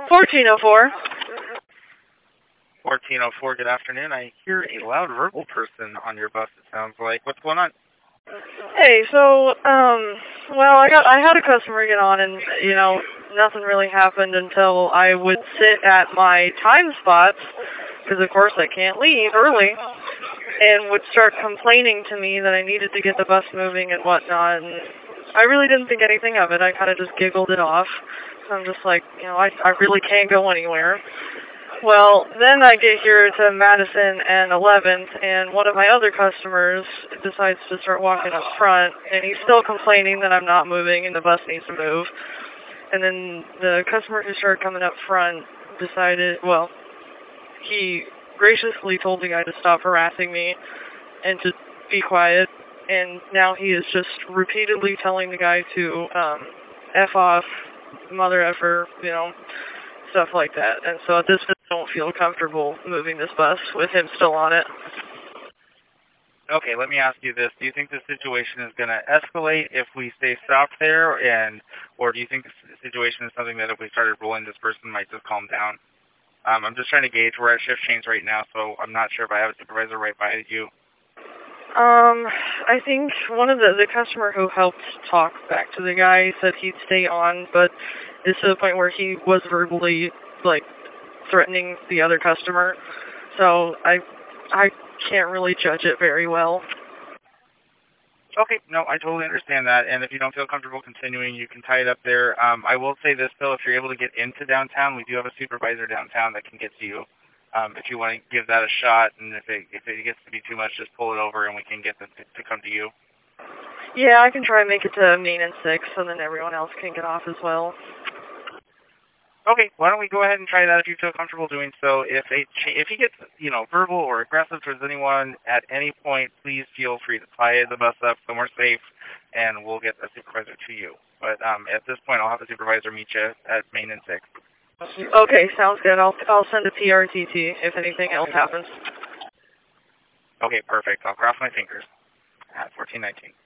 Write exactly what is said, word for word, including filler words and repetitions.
fourteen oh four. fourteen oh four, good afternoon. I hear a loud verbal person on your bus, it sounds like. What's going on? Hey, so, um, well, I got, I had a customer get on and, you know, nothing really happened until I would sit at my time spots, because of course I can't leave early, and would start complaining to me that I needed to get the bus moving and whatnot, and I really didn't think anything of it. I kind of just giggled it off. I'm just like, you know, I, I really can't go anywhere. Well, then I get here to Madison and eleventh, and one of my other customers decides to start walking up front, and he's still complaining that I'm not moving and the bus needs to move. And then the customer who started coming up front decided, well, he graciously told the guy to stop harassing me and to be quiet, and now he is just repeatedly telling the guy to um, F off, mother effer, you know, stuff like that. And so at this point, I don't feel comfortable moving this bus with him still on it. Okay, let me ask you this. Do you think the situation is going to escalate if we stay stopped there, and or do you think the situation is something that if we started rolling, this person might just calm down? Um, I'm just trying to gauge. We're at shift change right now, so I'm not sure if I have a supervisor right by you. Um, I think one of the, the customer who helped talk back to the guy said he'd stay on, but it's to the point where he was verbally, like, threatening the other customer. So I I can't really judge it very well. Okay, no, I totally understand that, and if you don't feel comfortable continuing, you can tie it up there. Um, I will say this, though, if you're able to get into downtown, we do have a supervisor downtown that can get to you. Um, if you want to give that a shot, and if it, if it gets to be too much, just pull it over and we can get them to, to come to you. Yeah, I can try and make it to Main and six, and then everyone else can get off as well. Okay, why don't we go ahead and try that if you feel comfortable doing so. If they, if he gets, you know, verbal or aggressive towards anyone at any point, please feel free to tie the bus up somewhere safe, and we'll get a supervisor to you. But um, at this point, I'll have the supervisor meet you at Main and six. Okay, sounds good. I'll I'll send a P R T T if anything else happens. Okay, perfect. I'll cross my fingers. At fourteen nineteen.